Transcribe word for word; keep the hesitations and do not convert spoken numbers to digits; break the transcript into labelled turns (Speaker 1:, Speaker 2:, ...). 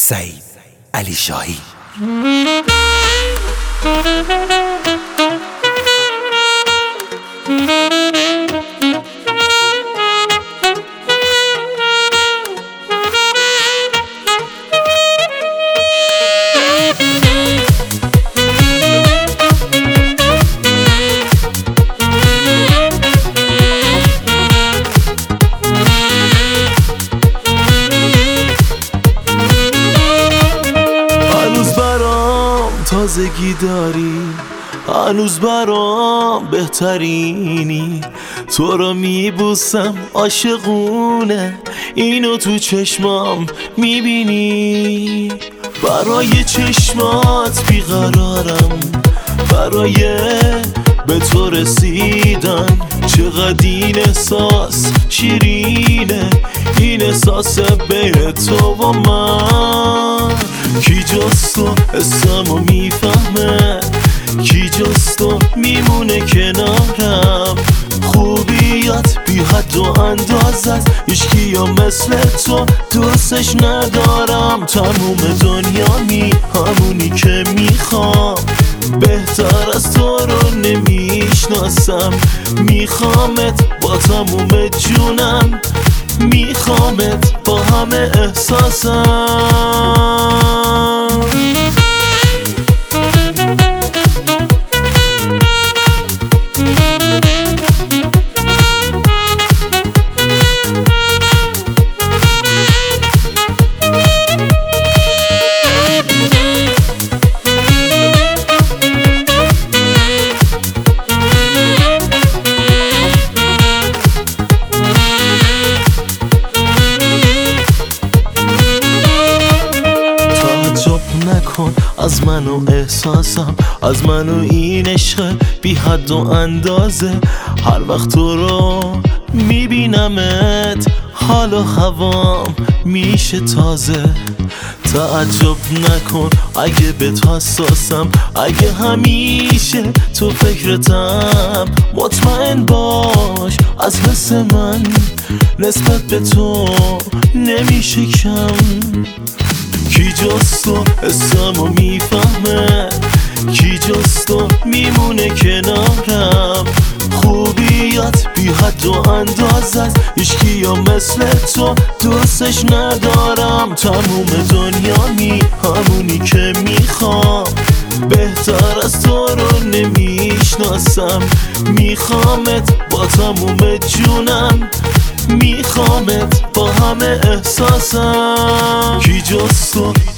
Speaker 1: سعید علی شاهی.
Speaker 2: تازگی داری، هنوز برام بهترینی، تو رو میبوسم عاشقونه، اینو تو چشمام میبینی. برای چشمات بیقرارم، برای به تو رسیدن. چقدر این احساس شیرینه، این احساس بین تو و من. کی جز تو اسمو میفهمه، کی جز تو میمونه کنارم. خوبیات بی حد و اندازت، هیچکی یا مثل تو دوستش ندارم. تموم دنیا می همونی که میخوام، بهتر از تو رو نمیشناسم. میخوامت با تموم جونم، میخوامت با همه احساسم. نکن از من و احساسم، از من و این عشق بی حد و اندازه. هر وقت تو رو میبینمت، حال و هوام میشه تازه. تعجب نکن اگه به تو حساسم، اگه همیشه تو فکرتم. مطمئن باش از حس من نسبت به تو نمیشه کم. کی جز تو اسمو میفهمه، کی جز تو میمونه کنارم. خوبیات بی حد و اندازت، هیچکی یا مثل تو دوستش ندارم. تموم دنیا می همونی که میخوام، بهتر از تو رو نمیشناسم. میخوامت با تموم جونم، میخوامت با همه احساسم. کی جز تو